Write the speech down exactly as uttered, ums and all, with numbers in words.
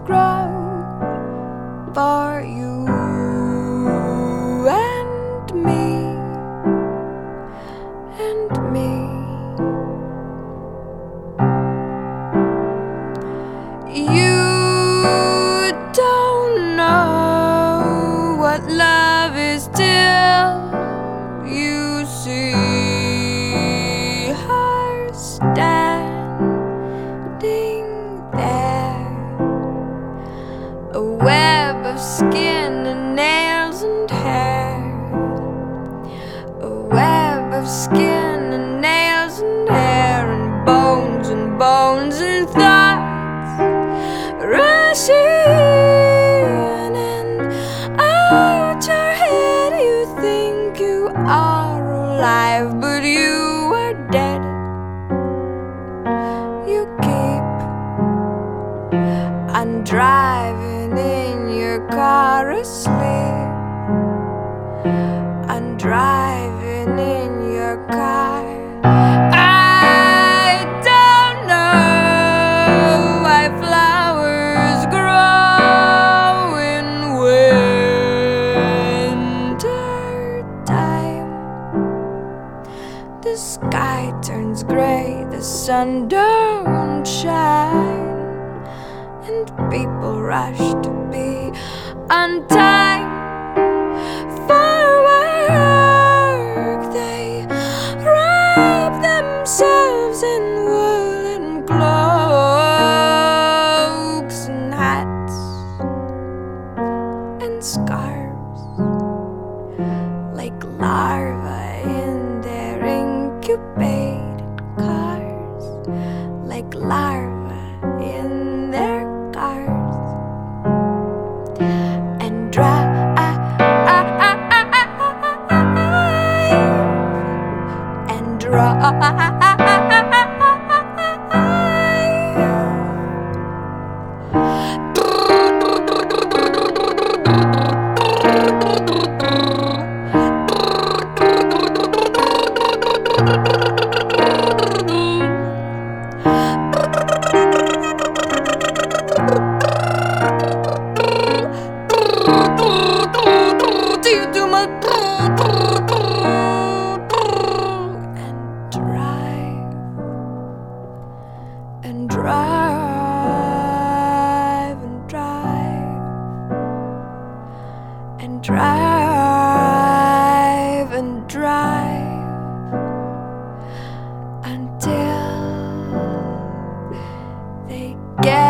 grow for you and me and me. You don't know what love is till you see her standing there, a web of skin and nails and hair, a web of skin and nails and hair, and bones and bones and thoughts rushing in and out your head. You think you are alive, but you are dead. You keep on driving in your car asleep, on driving in your car. I don't know why flowers grow in winter time. The sky turns gray, the sun don't shine, and people rush to be on time for work. They wrap themselves in woolen cloaks and hats and scarves, like larvae in their incubated cars, like larvae in their cars, and drive and drive. And drive and drive and drive and drive until they get